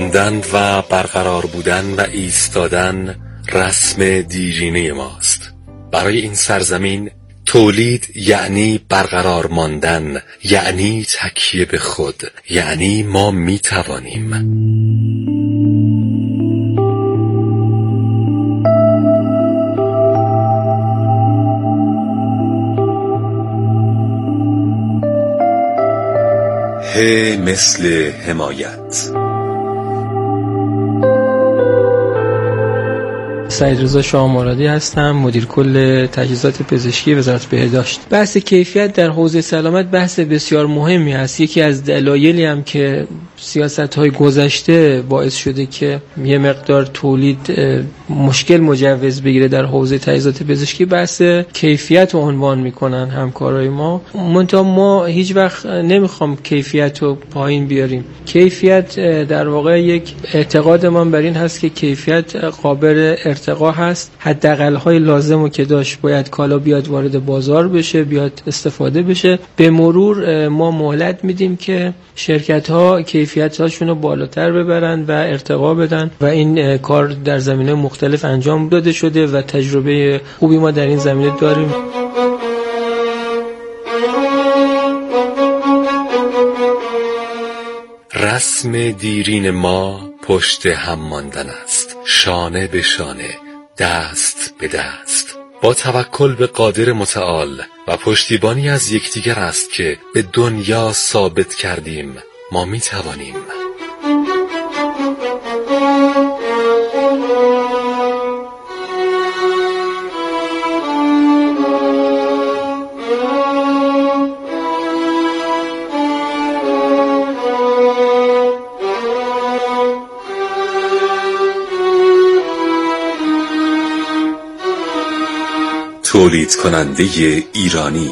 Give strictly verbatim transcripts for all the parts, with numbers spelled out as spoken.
موندن و برقرار بودن و ایستادن رسم دیرینه ماست. برای این سرزمین تولید یعنی برقرار ماندن، یعنی تکیه به خود، یعنی ما می توانیم. ه مثل حمایت. سعید رضا شاه مرادی هستم، مدیر کل تجهیزات پزشکی وزارت بهداشت. بحث کیفیت در حوزه سلامت بحث بسیار مهمی است. یکی از دلایلی هم که سیاست‌های گذشته باعث شده که یه مقدار تولید مشکل مجوز بگیره در حوزه تجهیزات پزشکی بحث کیفیت رو عنوان میکنن همکارای ما. منتها ما هیچ وقت نمیخوام کیفیت رو پایین بیاریم. کیفیت در واقع یک اعتقاد من بر این هست که کیفیت قابل ارتقا هست. حداقل‌های لازم رو که داشت باید کالا بیاد وارد بازار بشه، بیاد استفاده بشه. به مرور ما مهلت میدیم که شرکت‌ها کیفیت‌هاشون رو بالاتر ببرن و ارتقا بدن و این کار در زمینه مختلف انجام داده شده و تجربه خوبی ما در این زمینه داریم. رسم دیرین ما پشت هم ماندن است، شانه به شانه، دست به دست، با توکل به قادر متعال و پشتیبانی از یکدیگر است که به دنیا ثابت کردیم ما می توانیم. تولید کننده ایرانی.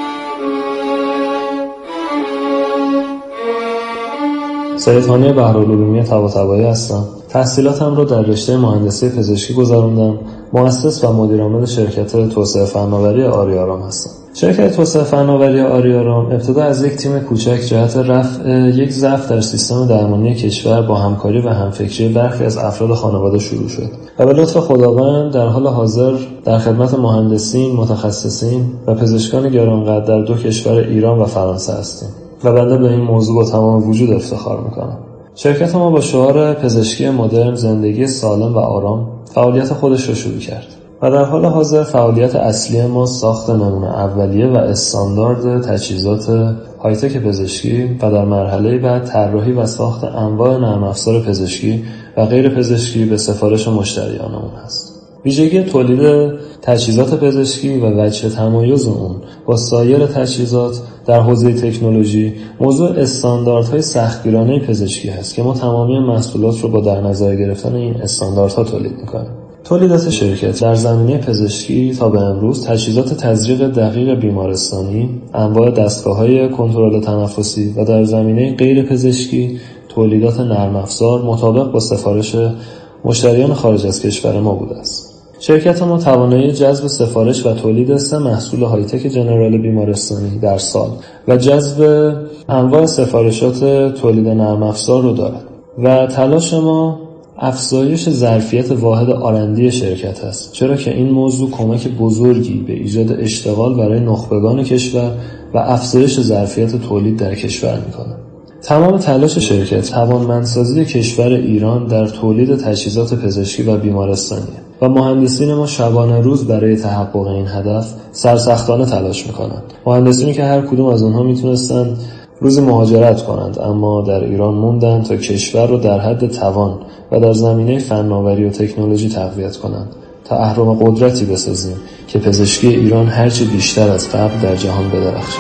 سید هانی بهرالعلومی طباطبایی هستم. تحصیلاتم رو در رشته مهندسی پزشکی گذروندم. مؤسس و مدیر عامل شرکت توسعه فناوری آریارام هستم. شرکت توسعه فناوری آریارام ابتدا از یک تیم کوچک جهت رفع یک ضعف در سیستم درمانی کشور با همکاری و همفکری برخی از افراد خانواده شروع شد و به لطف خداوند در حال حاضر در خدمت مهندسین، متخصصین و پزشکان گرانقدر در دو کشور ایران و فرانسه هستیم و بنده به این موضوع با تمام وجود افتخار میکنم. شرکت ما با شعار پزشکی مدرن، زندگی سالم و آرام فعالیت خودش را شروع کرد و در حال حاضر فعالیت اصلی ما ساخت نمونه اولیه و استاندارد تجهیزات هایتک پزشکی و در مرحله بعد طراحی و ساخت انواع نرم افزار پزشکی و غیر پزشکی به سفارش مشتریانمون هست. ویژگی تولید تجهیزات پزشکی و وجه تمایز اون با سایر تجهیزات در حوزه تکنولوژی موضوع استانداردهای سختگیرانه پزشکی هست که ما تمامی محصولات رو با در نظر گرفتن این استانداردها تولید می‌کنیم. تولیدات شرکت در زمینه پزشکی تا به امروز تجهیزات تزریق دقیق بیمارستانی، انواع دستگاه‌های کنترل تنفسی و در زمینه غیر پزشکی تولیدات نرم افزار مطابق با سفارش مشتریان خارج از کشور ما بوده است. شرکت ما توانایی جذب سفارش و تولید سه محصول هایتک جنرال بیمارستانی در سال و جذب انواع سفارشات تولید نرم افزار رو دارد و تلاش ما افزایش ظرفیت واحد آرندی شرکت است، چرا که این موضوع کمک بزرگی به ایجاد اشتغال برای نخبگان کشور و افزایش ظرفیت تولید در کشور می‌کند. تمام تلاش شرکت توانمندسازی کشور ایران در تولید تجهیزات پزشکی و بیمارستانی و مهندسین ما شبانه روز برای تحقق این هدف سرسختانه تلاش می‌کنند. مهندسینی که هر کدوم از اونها میتونستند روزی مهاجرت کنند اما در ایران موندند تا کشور رو در حد توان و در زمینه فناوری و تکنولوژی تقویت کنند تا اهرم قدرتی بسازیم که پزشکی ایران هرچه بیشتر از قبل در جهان بدرخشه.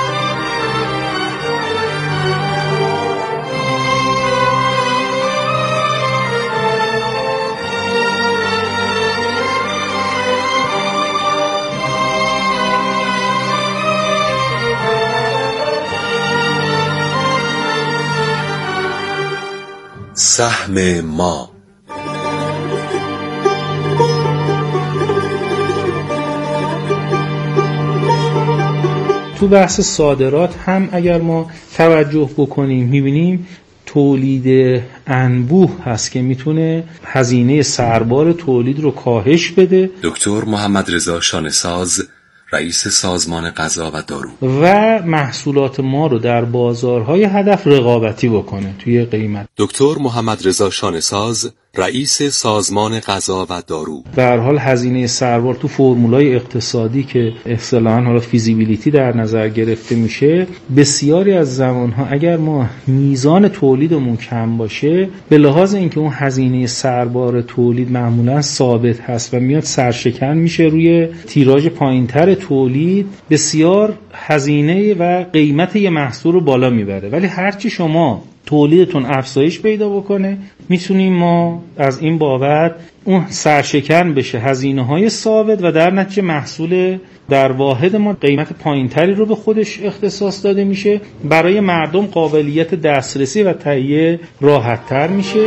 سهم ما. تو بحث صادرات هم اگر ما توجه بکنیم میبینیم تولید انبوه هست که میتونه هزینه سربار تولید رو کاهش بده. دکتر محمد رضا شانه‌ساز، رئیس سازمان غذا و دارو، و محصولات ما رو در بازارهای هدف رقابتی بکنه توی قیمت. دکتر محمد رضا شانه‌ساز، رئیس سازمان غذا و دارو. به هر حال هزینه سربار تو فرمولای اقتصادی که اصطلاحاً حالا فیزیبیلیتی در نظر گرفته میشه، بسیاری از زمانها اگر ما میزان تولیدمون کم باشه، به لحاظ اینکه اون هزینه سربار تولید معمولاً ثابت هست و میاد سرشکن میشه روی تیراژ پایینتر تولید، بسیار هزینه و قیمت یه محصول رو بالا میبره. ولی هرچی شما تولیدتون افزایش پیدا بکنه، میتونیم ما از این بابت اون سرشکن بشه هزینه های ثابت و در نتیجه محصول در واحد ما قیمت پایینتری رو به خودش اختصاص داده میشه، برای مردم قابلیت دسترسی و تهیه راحت تر میشه.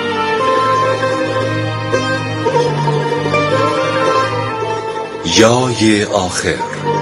یای آخر.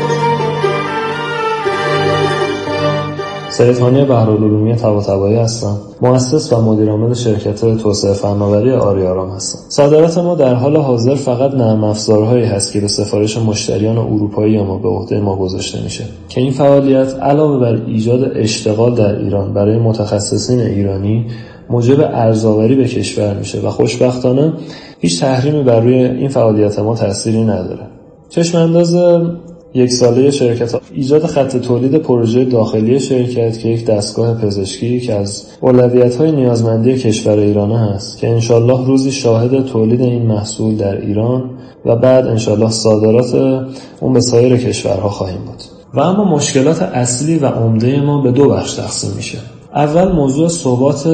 سید هانی بهرالعلومی طباطبایی هستم. مؤسس و مدیر عامل شرکت توسعه فناوری آریارام هستم. صادرات ما در حال حاضر فقط نرم افزارهایی هست که به سفارش مشتریان اروپایی ما به عهده ما گذاشته میشه که این فعالیت علاوه بر ایجاد اشتغال در ایران برای متخصصین ایرانی، موجب ارزآوری به کشور میشه و خوشبختانه هیچ تحریمی بر روی این فعالیت ما تأثیری نداره. چشم انداز یک ساله شرکت ایجاد خط تولید پروژه داخلی شرکت که یک دستگاه پزشکی که از اولویت‌های نیازمندی کشور ایران هست که انشالله روزی شاهد تولید این محصول در ایران و بعد انشالله صادرات اون به سایر کشورها خواهیم بود. و اما مشکلات اصلی و عمده ما به دو بخش تقسیم میشه. اول موضوع ثبات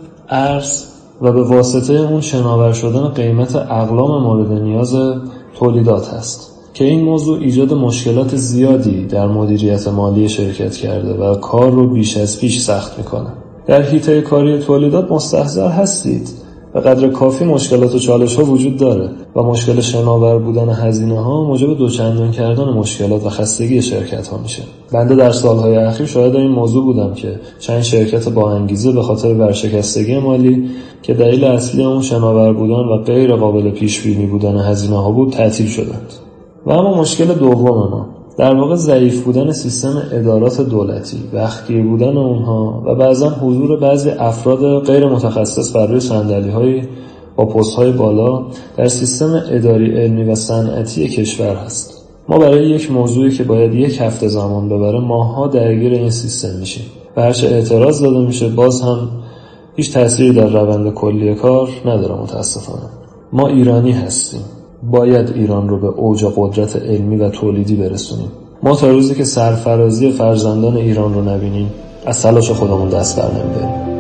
ارز و به واسطه اون شناور شدن قیمت اقلام مورد نیاز تولیدات هست که این موضوع ایجاد مشکلات زیادی در مدیریت مالی شرکت کرده و کار رو بیش از پیش سخت میکنه. در حیطه کاری تولیدات مستحضر هستید به قدر کافی مشکلات و چالش ها وجود داره و مشکل شناور بودن هزینه ها موجب دوچندان کردن مشکلات و خستگی شرکت ها میشه. بنده در سالهای اخیر شاهد این موضوع بودم که چند شرکت با انگیزه به خاطر ورشکستگی مالی که دلیل اصلی اون شناور بودن و غیر قابل پیش بینی بودن هزینه ها بود تعطیل شدند. و اما مشکل دوم ما در واقع ضعیف بودن سیستم ادارات دولتی، وقتگیر بودن اونها و بعضا حضور بعضی افراد غیر متخصص بر روی صندلی‌های با پست‌های بالا در سیستم اداری، علمی و صنعتی کشور هست. ما برای یک موضوعی که باید یک هفته زمان ببره ماه‌ها درگیر این سیستم میشیم و هرچه اعتراض داده میشه باز هم هیچ تأثیری در روند کلی کار نداره. متاسفانه ما ایرانی هستیم، باید ایران رو به اوج قدرت علمی و تولیدی برسونیم. ما تا روزی که سرفرازی فرزندان ایران رو نبینیم از تلاش خودمون دست بر نمی‌داریم.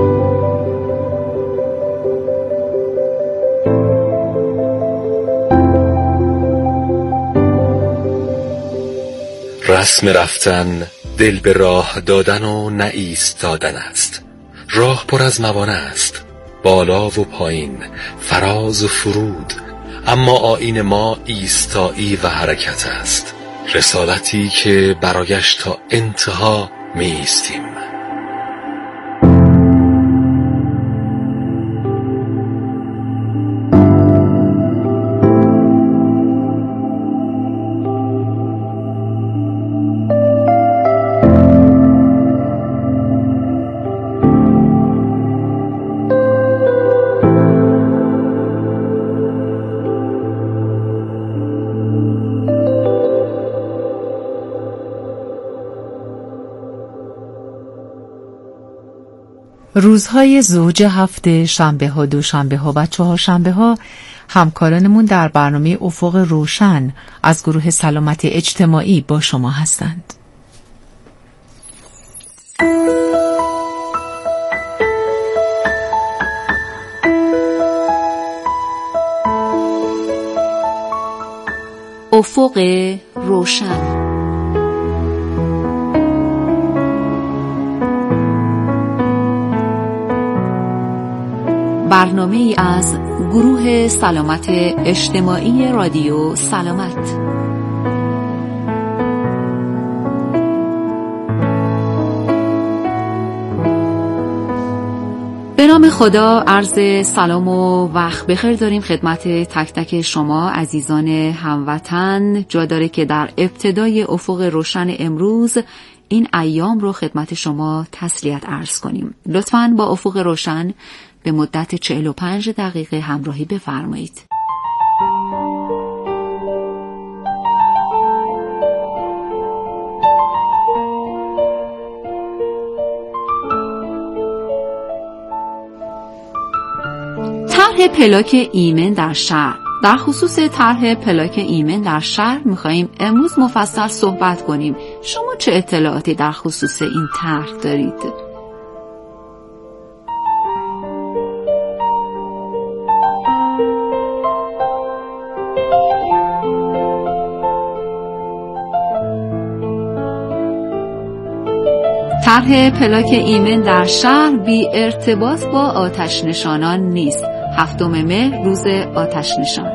رسم رفتن دل به راه دادن و نه ایستادن است. راه پر از موانع است، بالا و پایین، فراز و فرود، اما آیین ما ایستایی و حرکت است، رسالتی که برایش تا انتها می ایستیم. روزهای زوج هفته، شنبه ها، دوشنبه ها و چهارشنبه ها همکارانمون در برنامه افق روشن از گروه سلامت اجتماعی با شما هستند. افق روشن، برنامه ای از گروه سلامت اجتماعی رادیو سلامت. نام خدا عرض سلام و وقت بخیر داریم خدمت تک تک شما عزیزان هموطن. جا داره که در ابتدای افق روشن امروز این ایام رو خدمت شما تسلیت عرض کنیم. لطفاً با افق روشن به مدت چهل و پنج دقیقه همراهی بفرمایید. طرح پلاک ایمن در شهر. در خصوص طرح پلاک ایمن در شهر می‌خوایم امروز مفصل صحبت کنیم. شما چه اطلاعاتی در خصوص این طرح دارید؟ طرح پلاک ایمن در شهر بی ارتباط با آتش نشانان نیست. هفتم مهر روز آتش نشان.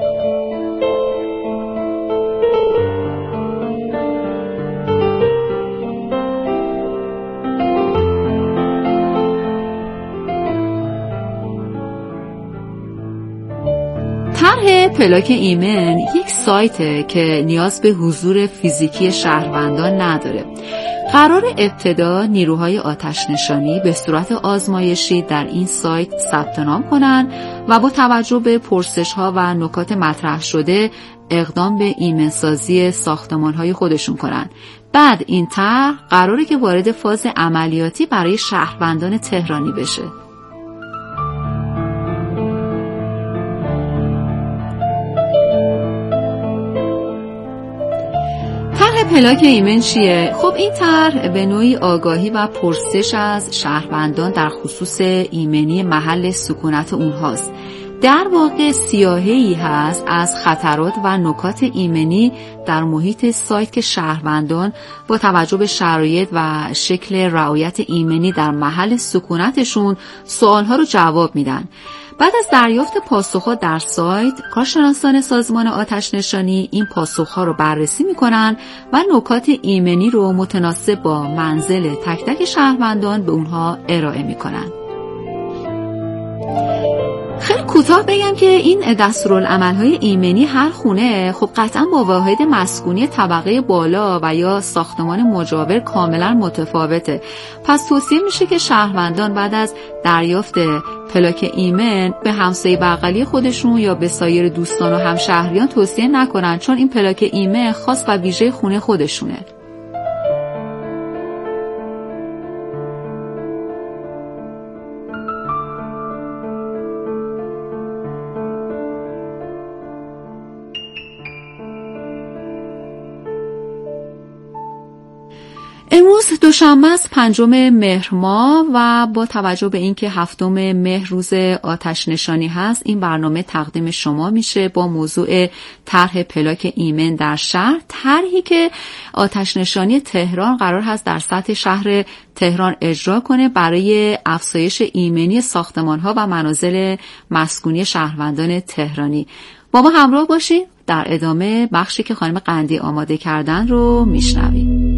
طرح پلاک ایمن یک سایته که نیاز به حضور فیزیکی شهروندان نداره. قرار ابتدا نیروهای آتش نشانی به صورت آزمایشی در این سایت ثبت نام کنند و با توجه به پرسش‌ها و نکات مطرح شده اقدام به ایمن‌سازی ساختمان‌های خودشون کنند. بعد این طرح قراره که وارد فاز عملیاتی برای شهروندان تهرانی بشه. پلاک ایمن چیه؟ خب این طرح به نوعی آگاهی و پرسش از شهروندان در خصوص ایمنی محل سکونت اونهاست. در واقع سیاهی هست از خطرات و نکات ایمنی در محیط سایت که شهروندان با توجه به شرایط و شکل رعایت ایمنی در محل سکونتشون سوالها رو جواب میدن. بعد از دریافت پاسخها در سایت، کارشناسان سازمان آتش نشانی این پاسخها رو بررسی میکنن و نکات ایمنی رو متناسب با منزل تک تک شهروندان به اونها ارائه میکنن. خیلی کوتاه بگم که این دستورالعمل‌های ایمنی هر خونه خب قطعا با واحد مسکونی طبقه بالا و یا ساختمان مجاور کاملا متفاوته. پس توصیه میشه که شهروندان بعد از دریافت پلاک ایمن به همسایه بغلی خودشون یا به سایر دوستان و همشهریان توصیه نکنن، چون این پلاک ایمن خاص و ویژه خونه خودشونه. امروز دوشنبه است، پنجم مهر ماه و با توجه به اینکه هفتم مهر روز آتش نشانی هست، این برنامه تقدیم شما میشه با موضوع طرح پلاک ایمن در شهر. طرحی که آتش نشانی تهران قرار هست در سطح شهر تهران اجرا کنه برای افزایش ایمنی ساختمان‌ها و منازل مسکونی شهروندان تهرانی. با ما همراه باشید. در ادامه بخشی که خانم قندی آماده کردن رو میشنویم.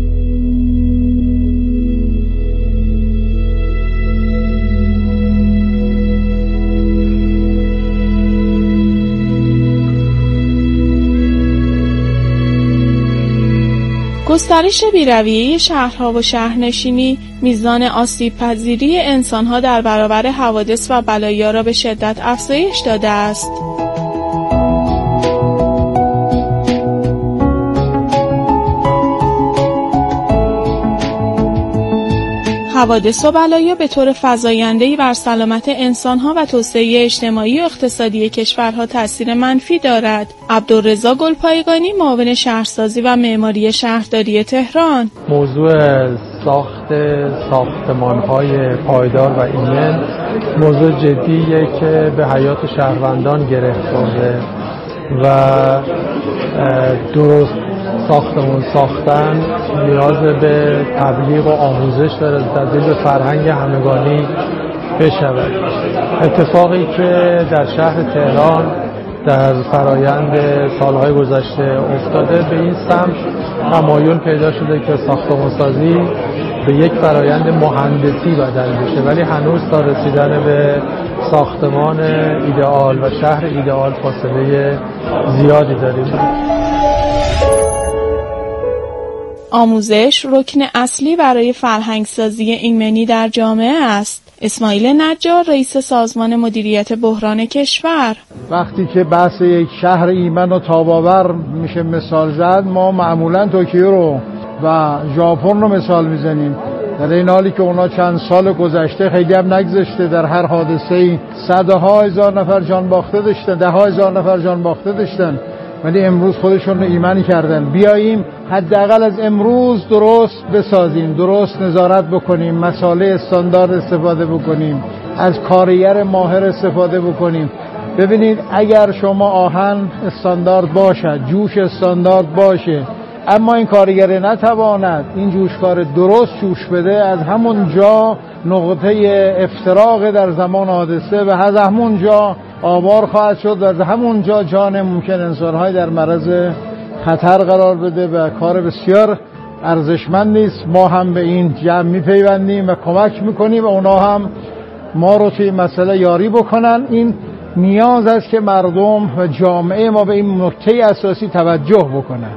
گسترش بی‌رویه شهرها و شهرنشینی میزان آسیب پذیری انسانها در برابر حوادث و بلایا را به شدت افزایش داده است. حوادث و بلایا به طور فزاینده‌ای بر سلامت انسان‌ها و توسعه اجتماعی و اقتصادی کشورها تأثیر منفی دارد. عبدالرضا گلپایگانی، معاون شهرسازی و معماری شهرداری تهران: موضوع ساخت ساختمان‌های پایدار و ایمن موضوع جدیه که به حیات شهروندان گره خورده و درست ساختمون ساختن نیاز به تبلیغ و آموزش داره، تبدیل به فرهنگ همگانی بشود. اتفاقی که در شهر تهران در فرایند سالهای گذشته افتاده به این سمت تمایل پیدا شده که ساختمان‌سازی به یک فرایند مهندسی بدل بشه، ولی هنوز تا رسیدن به ساختمان ایدئال و شهر ایدئال فاصله زیادی داریم. آموزش رکن اصلی برای فرهنگسازی ایمنی در جامعه است. اسماعیل نجار رئیس سازمان مدیریت بحران کشور: وقتی که بحث یک شهر ایمن و تاب‌آور میشه مثال زد، ما معمولا توکیو رو و ژاپن رو مثال میزنیم، در این حالی که اونا چند سال گذشته خیلی هم نگذشته در هر حادثه‌ای صدها هزار نفر جان باخته داشتن، ده ها هزار نفر جان باخته داشتن، ولی امروز خودشون رو ایمنی کردن. بیاییم حداقل از امروز درست بسازیم، درست نظارت بکنیم، مسائل استاندارد استفاده بکنیم، از کارگر ماهر استفاده بکنیم. ببینید اگر شما آهن استاندارد باشد، جوش استاندارد باشه، اما این کارگر نتواند این جوشکار درست جوش بده، از همون جا نقطه افتراق در زمان حادثه و از همون جا آوار خواهد شد و از همون جا جان ممکن انسان‌های در معرض خطر قرار بده و کار بسیار ارزشمندی است. ما هم به این جمع میپیوندیم و کمک میکنیم و اونا هم ما رو توی مسئله یاری بکنن. این نیاز است که مردم و جامعه ما به این نکته اساسی توجه بکنن.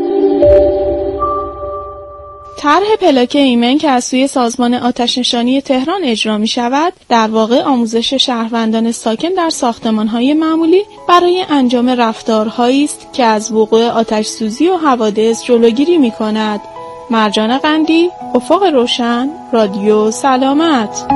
طرح پلاک ایمن که از سوی سازمان آتش‌نشانی تهران اجرا می شود، در واقع آموزش شهروندان ساکن در ساختمان‌های معمولی برای انجام رفتارهایی است که از وقوع آتش‌سوزی و حوادث جلوگیری می کند. مرجان قندی، افق روشن، رادیو سلامت.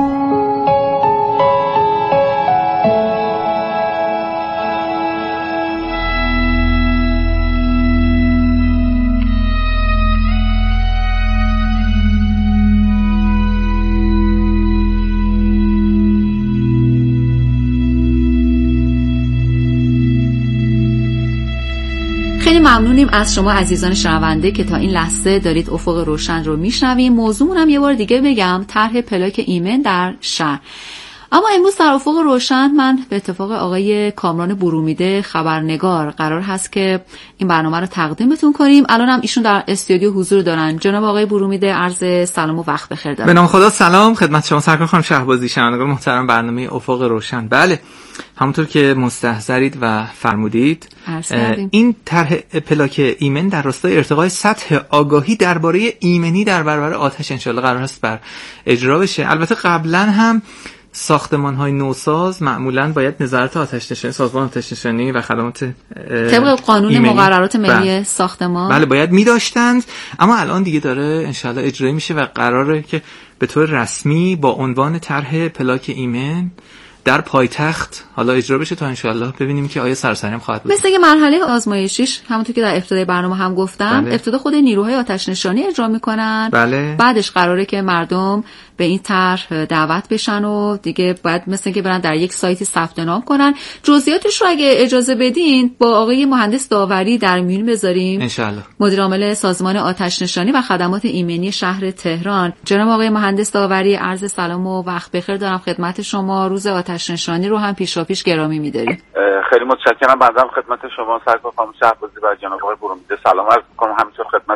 خیلی ممنونیم از شما عزیزان شنونده که تا این لحظه دارید افق روشن رو میشنویم. موضوعمون هم یه بار دیگه بگم، طرح پلاک ایمن در شهر. اما امروز در افق روشن من به اتفاق آقای کامران برومیده خبرنگار قرار هست که این برنامه رو تقدیمتون کنیم. الان هم ایشون در استودیو حضور دارن. جناب آقای برومیده، عرض سلام و وقت بخیر دارم. به نام خدا سلام خدمت شما سرکار خانم شهبازی، شنوندگان محترم برنامه افق روشن. بله، همونطور که مستحضرید و فرمودید، این طرح پلاک ایمن در راستای ارتقای سطح آگاهی درباره ایمنی در برابر آتش انشالله قرار است بر اجرا بشه. البته قبلا هم ساختمان‌های نوساز معمولاً باید نظارت آتش‌نشانی، سازمان آتش‌نشانی و خدمات طبق قانون ایمنی مقررات ملی بله. ساختمان بله باید می‌داشتند، اما الان دیگه داره انشالله اجرایی میشه و قراره که به طور رسمی با عنوان طرح پلاک ایمن در پایتخت حالا اجرا بشه تا انشالله ببینیم که آیا سراسری هم خواهد بود. مثل که مرحله آزمایشیش همونطور که در ابتدای برنامه هم گفتم، بله. ابتدا خود نیروهای آتش نشانی اجرا میکنن، بله. بعدش قراره که مردم به این طرح دعوت بشن و دیگه باید مثل که برن در یک سایتی ثبت نام کنن. جزئیاتش رو اگه اجازه بدین با آقای مهندس داوری در میون بذاریم انشالله. مدیر عامل سازمان آتش نشانی و خدمات ایمنی شهر تهران. جناب آقای مهندس داوری، عرض سلام و وقت بخیر دارم خدمت شما. روز آتش نشانی رو هم پیشاپیش گرامی می‌داریم. خیلی متشکرم. بنده خدمت شما سرکار خانم شهبازی و جناب آقای برومیده سلام عرض می‌کنم. همینطور خدمت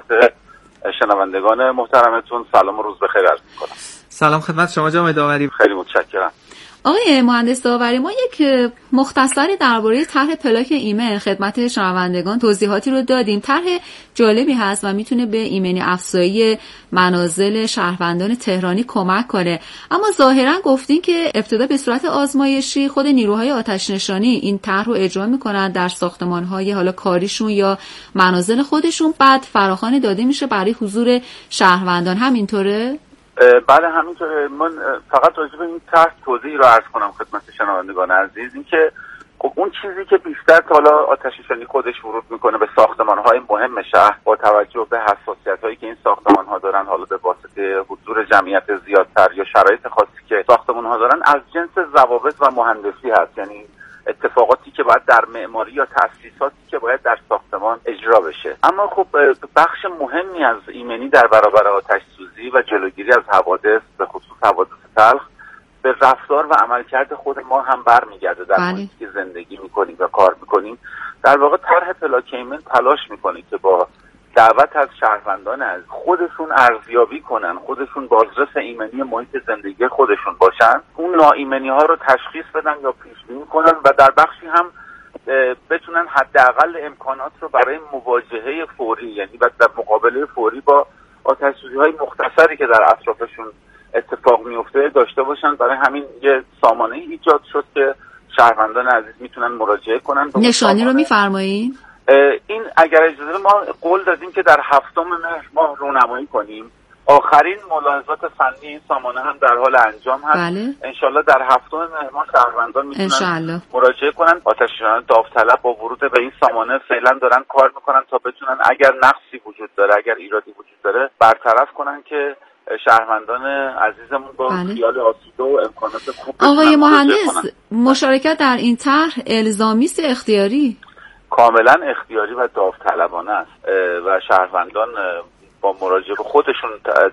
شنوندگان محترمتون سلام و روز بخیر عرض می‌کنم. سلام خدمت شما جناب داوری. خیلی متشکرم. آقای مهندس داوری، ما یک مختصری درباره طرح پلاک ایمن خدمت شنوندگان توضیحاتی رو دادیم. طرح جالبی هست و میتونه به ایمنی افزایی منازل شهروندان تهرانی کمک کنه، اما ظاهرا گفتین که ابتدا به صورت آزمایشی خود نیروهای آتش نشانی این طرح رو اجرا میکنن در ساختمان‌های حالا کاریشون یا منازل خودشون، بعد فراخوان داده میشه برای حضور شهروندان. همینطوره؟ بله همینطوره. من فقط راجع به این طرح توضیحی رو عرض کنم خدمت شنوندگان عزیز، این که خب اون چیزی که بیشتر تا حالا آتش نشانی خودش ورود میکنه به ساختمان‌های مهم شهر با توجه به حساسیت‌هایی که این ساختمان‌ها دارن، حالا به واسطه حضور جمعیت زیادتر یا شرایط خاصی که ساختمان‌ها دارن، از جنس ضوابط و مهندسی هست، یعنی اتفاقاتی که باید در معماری یا تأسیساتی که باید در ساختمان اجرا بشه. اما خب بخش مهمی از ایمنی در برابر آتش سوزی و جلوگیری از حوادث، به خصوص حوادث تلخ، به رفتار و عملکرد خود ما هم برمیگرده در محیطی که زندگی میکنیم و کار میکنیم. در واقع طرح پلاک ایمن تلاش میکنه که با دعوت از شهروندان از خودشون ارزیابی کنن، خودشون بازرس ایمنی محیط زندگی خودشون باشن، اون ناایمنی ها رو تشخیص بدن یا پیش بینی کنن و در بخشی هم بتونن حداقل امکانات رو برای مواجهه فوری، یعنی در مقابله فوری با آتش‌سوزی‌های مختصری که در اطرافشون اتفاق میفته داشته باشن. برای همین یه سامانه ایجاد شد که شهروندان عزیز میتونن مراجعه کنن. نشانی رو میفرمایید؟ این اگر اجازه ما قول دادیم که در هفتم مهر ماه رونمایی کنیم. آخرین ملاحظات فنی این سامانه هم در حال انجام هست. بله. انشالله در هفتم مهر ماه شهروندان میتونن انشالله مراجعه کنن. آتش‌نشانان داوطلب با ورود به این سامانه فعلا دارن کار میکنن تا بتونن اگر نقصی وجود داره، اگر ایرادی وجود داره برطرف کنن که شهروندان عزیزمون با بله. خیال آسوده و امکانات خوب. آقای مهندس، مشارکت در این طرح الزامی است اختیاری؟ کاملا اختیاری و داوطلبانه است و شهروندان با مراجعه خودشون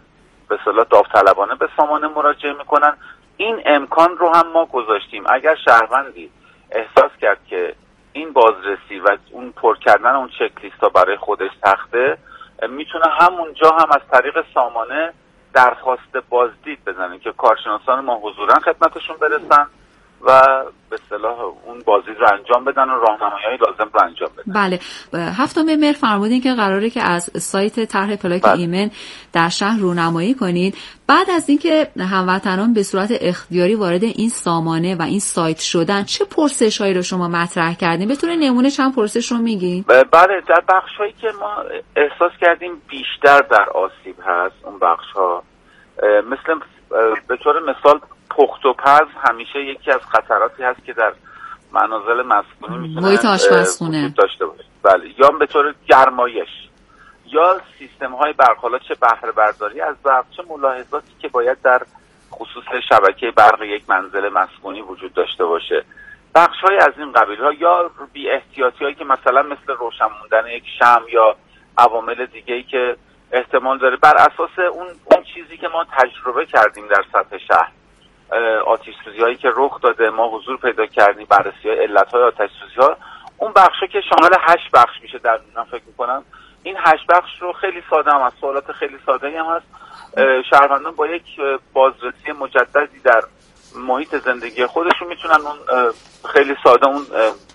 به اصطلاح داوطلبانه به سامانه مراجعه میکنن. این امکان رو هم ما گذاشتیم. اگر شهروندی احساس کرد که این بازرسی و اون پر کردن اون چک لیست ها برای خودش سخته، میتونه همونجا هم از طریق سامانه درخواست بازدید بزنه که کارشناسان ما حضوراً خدمتشون برسن و به اصطلاح اون بازدید رو انجام بدن و راهنمایی‌های لازم رو انجام بدن. بله. هفتم مهر فرمودین که قراره که از سایت طرح پلاک بله. ایمن در شهر رونمایی کنید. بعد از اینکه هموطنان به صورت اختیاری وارد این سامانه و این سایت شدن، چه پرسش‌هایی رو شما مطرح کردین؟ به طور نمونه چند پرسش رو میگین؟ بله، در بخش‌هایی که ما احساس کردیم بیشتر در آسیب هست، اون بخش‌ها مثل به طور مثال پخت و پز همیشه یکی از خطراتی هست که در منازل مسکونی میتونه محیط آشپزخونه داشته باشه. بله، یا به طور گرمایش یا سیستم های برق، حالا چه بهره برداری از برق، چه ملاحظاتی که باید در خصوص شبکه برق یک منزل مسکونی وجود داشته باشه. بخش های از این قبیل ها یا بی احتیاطی هایی که مثلا مثل روشن موندن یک شمع یا عوامل دیگه‌ای که احتمال داره بر اساس اون اون چیزی که ما تجربه کردیم در سطح شهر، آتش سوزی هایی که رخ داده، ما حضور پیدا کردیم، بررسی های علت های آتش سوزی ها، اون بخشا که شامل هشت بخش میشه در من فکر میکنم. این هشت بخش رو خیلی ساده هم از سوالات خیلی ساده هم هست. شهروندان با یک بازرسی مجددی در محیط زندگی خودشون میتونن اون خیلی ساده اون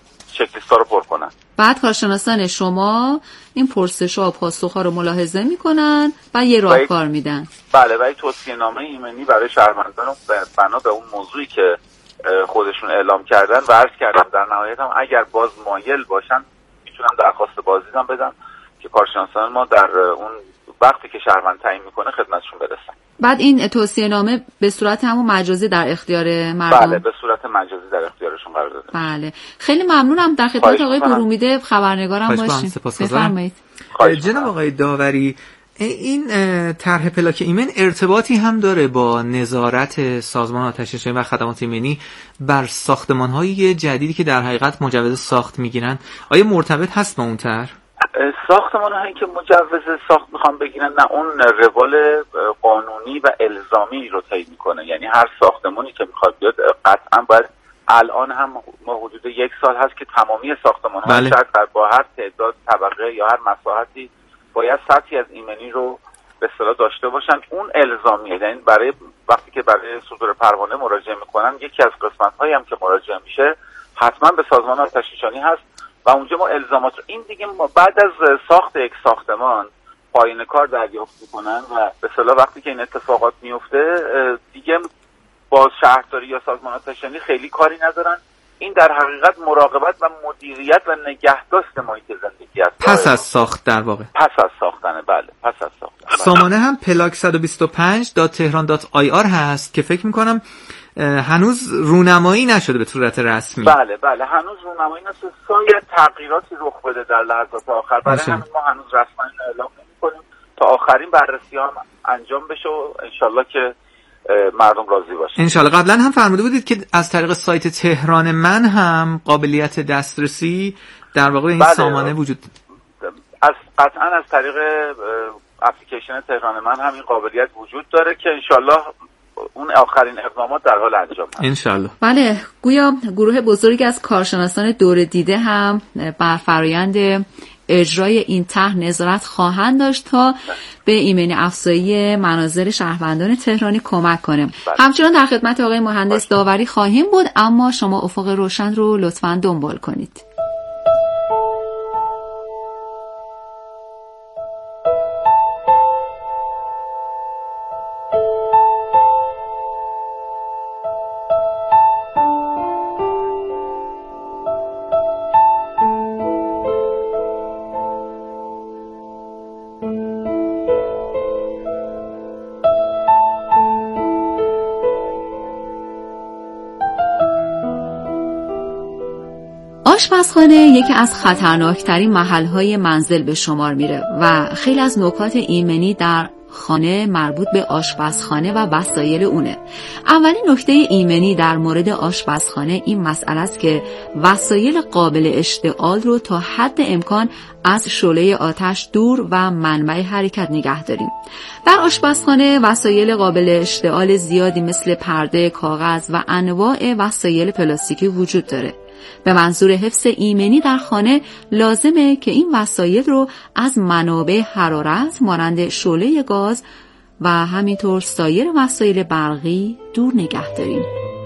چک لیست ها رو پر کنن. بعد کارشناسان شما این پرسش ها و پاسخ ها رو ملاحظه میکنن و یه راهکار میدن. بله، و توصیه نامه ایمنی برای شهروندان بنا به اون موضوعی که خودشون اعلام کردن و عرض کردن در نهایت هم اگر باز مایل باشن میتونن درخواست بازدید هم بدن که کارشناسان ما در اون وقتی که شهروند تعیین میکنه خدمتشون برسن. بعد این توصیه نامه به صورت همون مجازی در اختیار مردم؟ بله، به صورت مجازی در اختیارشون قرار داده. بله، خیلی ممنونم. در خدمت آقای برومیده خبرنگارم باشین. بفرمایید. جناب آقای داوری، این طرح پلاک ایمن ارتباطی هم داره با نظارت سازمان آتش‌نشانی و خدمات ایمنی بر ساختمان‌های جدیدی که در حقیقت مجوز ساخت میگیرن؟ آیا مرتبط هست با اون طرح؟ ساختمان هایی که مجوز ساخت میخوان بگیرن نه، اون روال قانونی و الزامی رو طی میکنه. یعنی هر ساختمانی که میخواد بیاد قطعا باید، الان هم ما حدود یک سال هست که تمامی ساختمان ها بله. شاید با هر تعداد طبقه یا هر مساحتی باید سطحی از ایمنی رو به اصطلاح داشته باشن. اون الزامیه. یعنی برای وقتی که برای صدور پروانه مراجعه میکنن، یکی از قسمت هایی هم که مراجعه میشه حتما به سازمان آتش‌نشانی هست و اونجا ما الزامات رو این دیگه ما بعد از ساخت یک ساختمان پایان کار دریافت میکنن و به اصطلاح وقتی که این اتفاقات میفته دیگه باز شهرداری یا سازمان آتش‌نشانی خیلی کاری ندارن. این در حقیقت مراقبت و مدیریت و نگهداشت محیط زندگی است. پس از ساخت در واقع. پس از ساختنه. بله، پس از ساختن. سامانه هم پلاک صد و بیست و پنج دات تهران دات آی آر هست که فکر میکنم هنوز رونمایی نشده به صورت رسمی. بله بله، هنوز رونمایی نشده. شاید تغییراتی رخ بده در لحظات آخر. برای همین ما هنوز رسما اعلام نمی‌کنیم تا آخرین بررسی ها انجام بشه و انشالله که مردم راضی باشن. انشالله. قبلا هم فرموده بودید که از طریق سایت تهران من هم قابلیت دسترسی در واقع این بله. سامانه وجود از قطعا از طریق اپلیکیشن تهران من هم این قابلیت وجود داره که انشالله اون آخرین اقدامات در حال انجام هست. انشالله. بله، گویا گروه بزرگی از کارشناسان دور دیده هم بر فرآیند اجرای این طرح نظارت خواهند داشت تا به ایمنی افزایی منازل شهروندان تهرانی کمک کنه. بله. همچنان در خدمت آقای مهندس داوری خواهیم بود، اما شما افق روشن رو لطفاً دنبال کنید. آشپزخانه یکی از خطرناکترین محل‌های منزل به شمار میره و خیلی از نکات ایمنی در خانه مربوط به آشپزخانه و وسایل اونه. اولین نکته ایمنی در مورد آشپزخانه این مسئله است که وسایل قابل اشتعال رو تا حد امکان از شعله آتش دور و منبع حرکت نگه داریم. در آشپزخانه وسایل قابل اشتعال زیادی مثل پرده، کاغذ و انواع وسایل پلاستیکی وجود داره. به منظور حفظ ایمنی در خانه لازمه که این وسایل رو از منابع حرارت مانند شعله گاز و همینطور سایر وسایل برقی دور نگه داریم.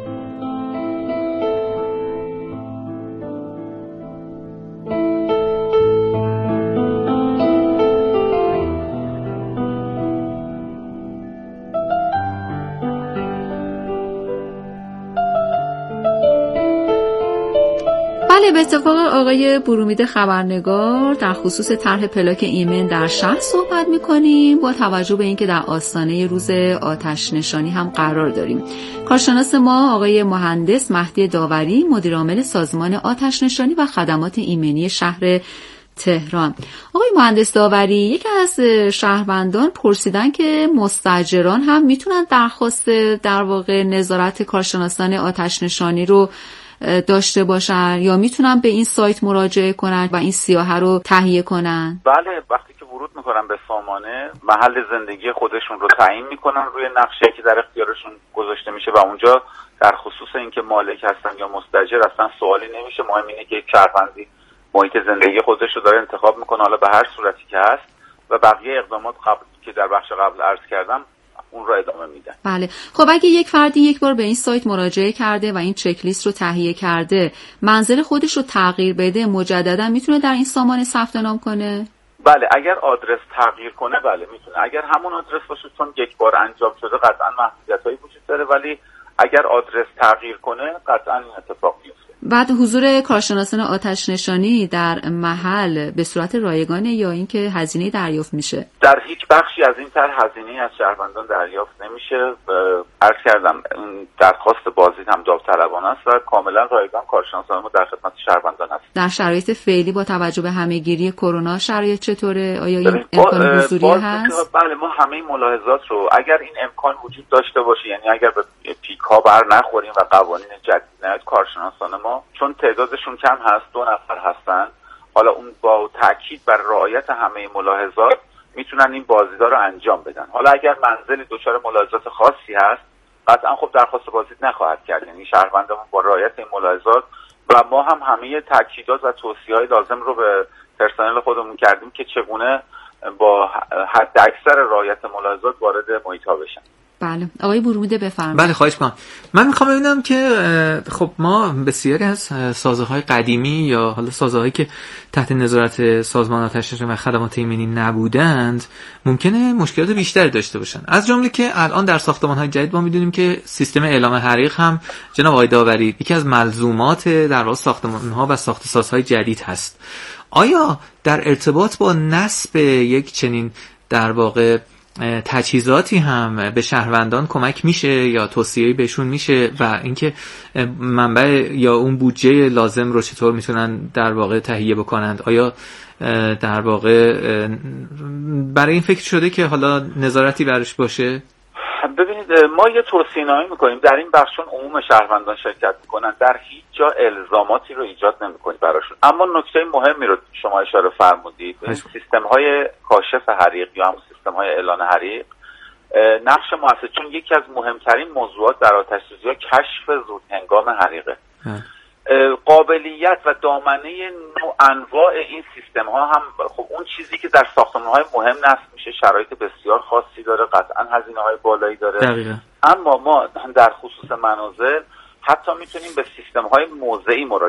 به اتفاق آقای برومید خبرنگار در خصوص طرح پلاک ایمن در شهر صحبت می‌کنیم، با توجه به اینکه در آستانه روز آتش نشانی هم قرار داریم. کارشناس ما آقای مهندس مهدی داوری، مدیر عامل سازمان آتش نشانی و خدمات ایمنی شهر تهران. آقای مهندس داوری، یکی از شهروندان پرسیدن که مستاجران هم میتونن درخواست در واقع نظارت کارشناسان آتش نشانی رو داشته باشن یا میتونن به این سایت مراجعه کنن و این سیاحه رو تهیه کنن؟ بله، وقتی که ورود میکنن به سامانه محل زندگی خودشون رو تعیین میکنن روی نقشه که در اختیارشون گذاشته میشه و اونجا در خصوص اینکه مالک هستن یا مستاجر اصلا سوالی نمیشه. مهم اینه که یک شهروندی محیط زندگی خودش رو داره انتخاب میکنه، حالا به هر صورتی که هست، و بقیه اقدامات قبل که در بخش قبل عرض کردم اون رو ادامه میدن. بله. خب اگه یک فردی یک بار به این سایت مراجعه کرده و این چک لیست رو تهیه کرده، منزل خودش رو تغییر بده، مجددا میتونه در این سامانه ثبت نام کنه؟ بله، اگر آدرس تغییر کنه بله میتونه. اگر همون آدرس باشه چون یک بار انجام شده قطعا محدودیتایی وجود داره، ولی اگر آدرس تغییر کنه قطعا این اتفاق میفته. بعد حضور کارشناسان آتش نشانی در محل به صورت رایگانه یا اینکه هزینه دریافت میشه؟ در هیچ بخشی از این طرح هزینه از شهروندان دریافت نمیشه. عرض کردم این درخواست بازدید هم داوطلبانه است و کاملا رایگان کارشناسان ما در خدمت شهروندان هست. در شرایط فعلی با توجه به همه‌گیری کرونا شرایط چطوره؟ آیا این امکان حضوری هست؟ بله، ما همه ملاحظات رو اگر این امکان وجود داشته باشه، یعنی اگر به پیک ها بر نخوریم و قوانین جدید نیاد، کارشناسان ما چون تعدادشون کم هست، دو نفر هستن، حالا اون با تاکید بر رعایت همه ملاحظات میتونن این بازدیدا رو انجام بدن. حالا اگر منزل دچار ملاحظات خاصی هست قطعا خب درخواست بازدید نخواهد کرد، یعنی شهروندمون با رعایت این ملاحظات و ما هم همه تاکیدات و توصیه‌های لازم رو به پرسنل خودمون کردیم که چگونه با حد اکثر رعایت ملاحظات وارد محیط ها بشن. بله، آقای برومیده بفرمایید. بله، خواهش می‌کنم. من می‌خوام ببینم که خب ما بسیاری از سازه‌های قدیمی یا حالا سازه‌هایی که تحت نظارت سازمان آتش نشانی و خدمات ایمنی نبودند ممکنه مشکلات بیشتری داشته باشن. از جمله که الان در ساختمان‌های جدید ما می‌دونیم که سیستم اعلام حریق هم جناب آقای داوری یکی از ملزومات در واقع ساختمان‌ها و ساخت‌وسازهای جدید هست. آیا در ارتباط با نصب یک چنین در واقع تجهیزاتی هم به شهروندان کمک میشه یا توصیه‌ای بهشون میشه و اینکه منبع یا اون بودجه لازم رو چطور میتونن در واقع تهیه بکنند؟ آیا در واقع برای این فکر شده که حالا نظارتی برش باشه؟ ببینید، ما یه توصیه‌نامه میکنیم در این بخش، چون عموم شهروندان شرکت میکنن، در هیچ جا الزاماتی رو ایجاد نمیکنیم براشون. اما نکته مهمی رو شما اشاره فرمودید، سیستم‌های کاشف حریق یا همون سیستم‌های اعلان حریق نقش مؤثر، چون یکی از مهمترین موضوعات در آتش‌سوزی کشف زود هنگام حریقه. قابلیت و دامنه نوع انواع این سیستم ها هم خب اون چیزی که در ساختمان های مهم نصب میشه شرایط بسیار خاصی داره، قطعا هزینه های بالایی داره. دقیقا. اما ما در خصوص منازل حتی میتونیم به سیستم های موضعی مراجعه